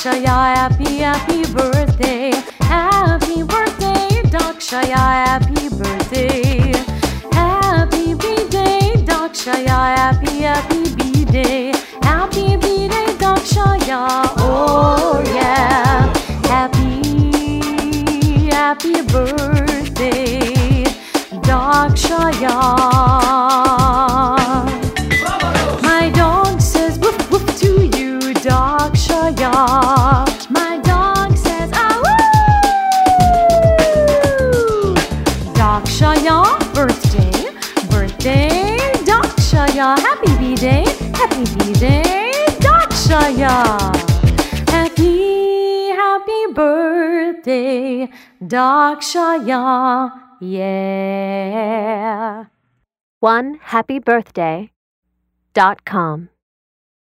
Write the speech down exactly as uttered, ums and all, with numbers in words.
Dakshaya, happy, happy birthday. Happy birthday, Dakshaya, happy birthday. Happy B-day, Dakshaya, happy, happy B-day. Happy B-day, Dakshaya, oh yeah. Happy, happy birthday, Dakshaya. My dog says woof woof to you, Dakshaya. My dog says ah woo. Dakshaya, birthday, birthday, Dakshaya. Happy B-day, happy B-day, Dakshaya. Happy, happy birthday, Dakshaya. Yeah. one happy birthday dot com